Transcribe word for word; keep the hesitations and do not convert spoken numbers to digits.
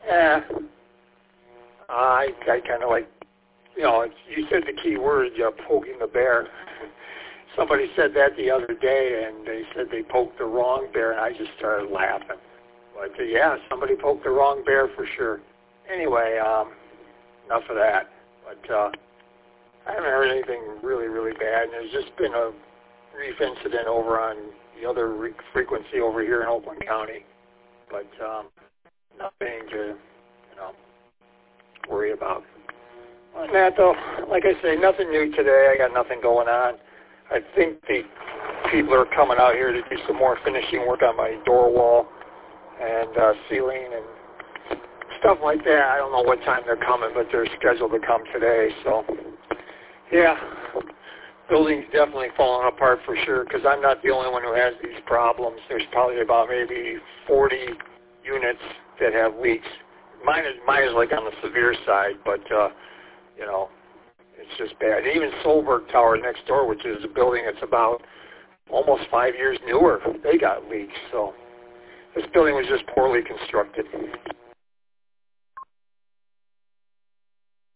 Yeah. Uh, I, I kind of like, you know, you said the key word, uh, poking the bear. Somebody said that the other day, and they said they poked the wrong bear, and I just started laughing. But, uh, yeah, somebody poked the wrong bear for sure. Anyway, um, enough of that. But uh, I haven't heard anything really, really bad, and there's just been a brief incident over on the other re- frequency over here in Oakland County. But um, nothing to, you know, worry about. On that, though, like I say, nothing new today. I got nothing going on. I think the people are coming out here to do some more finishing work on my door wall and uh, ceiling and stuff like that. I don't know what time they're coming, but they're scheduled to come today. So, yeah, building's definitely falling apart for sure because I'm not the only one who has these problems. There's probably about maybe forty units that have leaks. Mine is, mine is like on the severe side, but, uh, you know, it's just bad. Even Solberg Tower next door, which is a building that's about almost five years newer, they got leaks. So this building was just poorly constructed.